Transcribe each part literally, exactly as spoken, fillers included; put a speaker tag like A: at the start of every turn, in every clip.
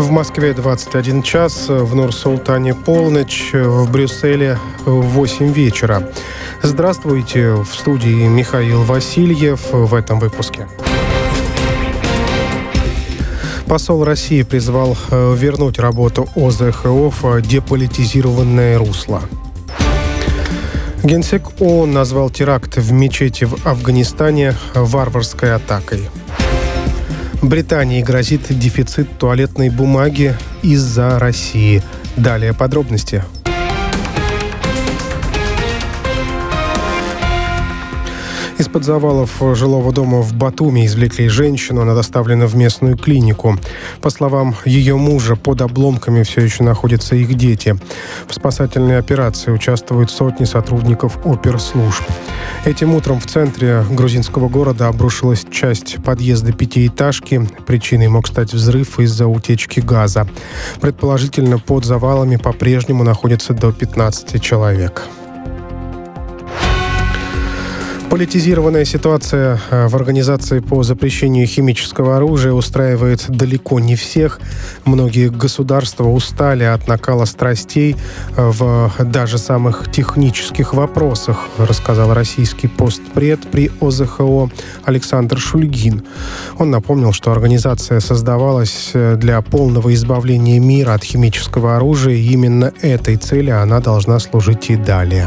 A: В Москве двадцать один час, в Нур-Султане полночь, в Брюсселе восемь вечера. Здравствуйте, в студии Михаил Васильев в этом выпуске. Посол России призвал вернуть работу О З Х О в деполитизированное русло. Генсек ООН назвал теракт в мечети в Афганистане варварской атакой. Британии грозит дефицит туалетной бумаги из-за России. Далее подробности. Из-под завалов жилого дома в Батуми извлекли женщину, она доставлена в местную клинику. По словам ее мужа, под обломками все еще находятся их дети. В спасательной операции участвуют сотни сотрудников оперслужб. Этим утром в центре грузинского города обрушилась часть подъезда пятиэтажки. Причиной мог стать взрыв из-за утечки газа. Предположительно, под завалами по-прежнему находится до пятнадцати человек. Политизированная ситуация в Организации по запрещению химического оружия устраивает далеко не всех. Многие государства устали от накала страстей в даже самых технических вопросах, рассказал российский постпред при О З Х О Александр Шульгин. Он напомнил, что организация создавалась для полного избавления мира от химического оружия, и именно этой цели она должна служить и далее.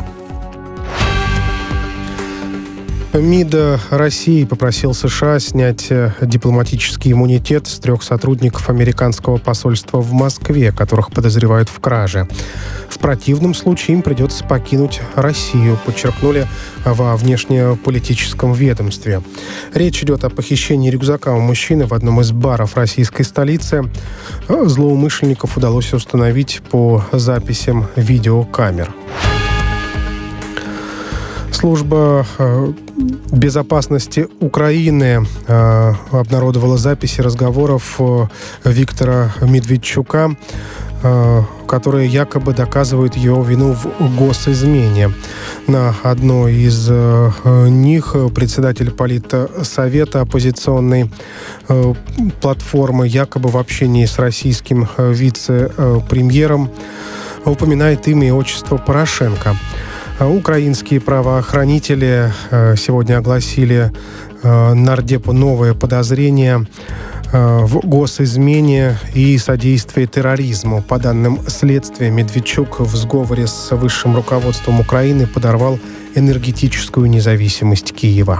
A: МИД России попросил США снять дипломатический иммунитет с трех сотрудников американского посольства в Москве, которых подозревают в краже. В противном случае им придется покинуть Россию, подчеркнули во внешнеполитическом ведомстве. Речь идет о похищении рюкзака у мужчины в одном из баров российской столицы. Злоумышленников удалось установить по записям видеокамер. Служба безопасности Украины э, обнародовала записи разговоров э, Виктора Медведчука, э, которые якобы доказывают его вину в госизмене. На одной из э, них председатель политсовета оппозиционной э, платформы якобы в общении с российским э, вице-премьером упоминает имя и отчество Порошенко. Украинские правоохранители сегодня огласили нардепу новое подозрение в госизмене и содействии терроризму. По данным следствия, Медведчук в сговоре с высшим руководством Украины подорвал энергетическую независимость Киева.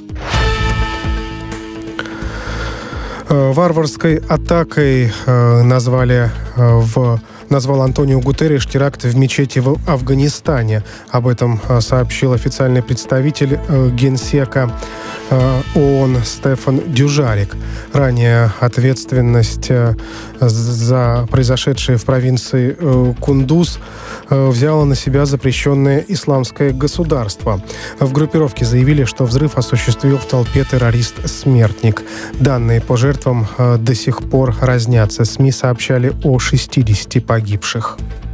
A: Варварской атакой назвали в назвал Антонио Гутерриш теракт в мечети в Афганистане. Об этом сообщил официальный представитель Генсека ООН Стефан Дюжарик. Ранее ответственность за произошедшее в провинции Кундуз взяло на себя запрещенное исламское государство. В группировке заявили, что взрыв осуществил в толпе террорист-смертник. Данные по жертвам до сих пор разнятся. СМИ сообщали о шестидесяти погибших.